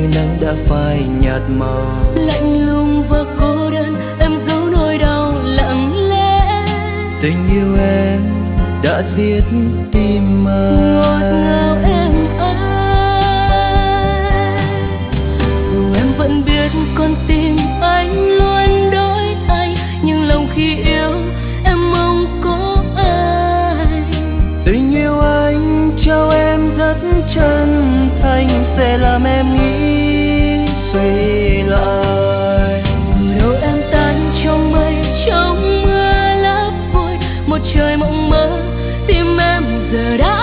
nắng đã phai nhạt màu. Lạnh lùng và cô đơn, em giấu nỗi đau lặng lẽ. Tình yêu em đã giết tim Ngọt anh. ngào em ơi, dù em vẫn biết con tim anh luôn đổi thay, nhưng lòng khi yêu em mong có ai. Tình yêu anh trao em rất chân thành, sẽ làm em nghĩ suy lại. Đâu em tan trong mây, trong mưa lấp vội một trời mộng mơ, tim em giờ đã